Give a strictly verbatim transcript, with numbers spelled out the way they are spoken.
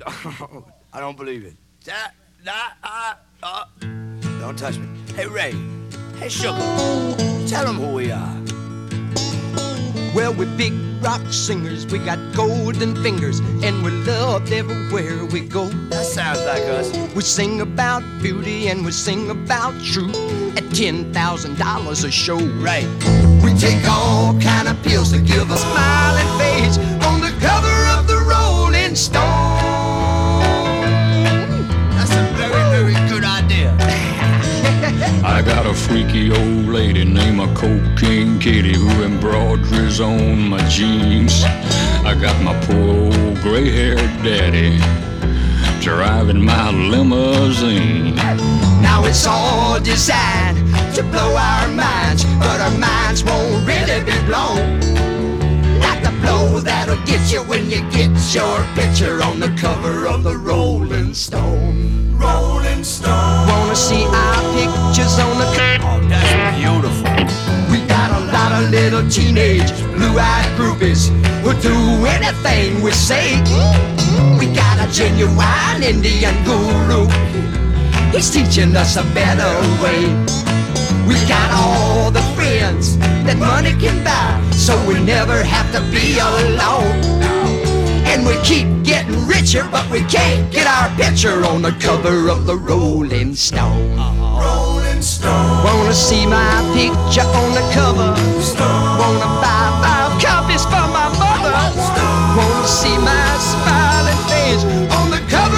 I don't believe it. That, that, uh, uh. Don't touch me. Hey, Ray. Hey, Sugar. Tell them who we are. Well, we're big rock singers, we got golden fingers, and we're loved everywhere we go. That sounds like us. We sing about beauty and we sing about truth at ten thousand dollars a show. Right. We take all kind of pills to give a smiling face on the cover of the Rolling Stone. That's a very, very good idea. I got a freaky old lady named a Cocaine Kitty who embroiders on my jeans. I got my poor old gray-haired daddy driving my limousine. Now it's all designed to blow our minds, but our minds won't really be blown like the blow that'll get you when you get your picture on the cover of the Rolling Stone. Rolling Stone. Wanna see our pictures on the cover? Oh, that's beautiful. We got a lot of little teenage blue-eyed groupies who'll do anything we say. We got a genuine Indian guru, he's teaching us a better way. We got all the friends that money can buy, so we never have to be alone. And we keep getting richer, but we can't get our picture on the cover of the Rolling Stone. Rolling Stone. Wanna see my picture on the cover? Stone. Wanna buy five copies for my mother? Stone. Wanna see my smiling face on the cover?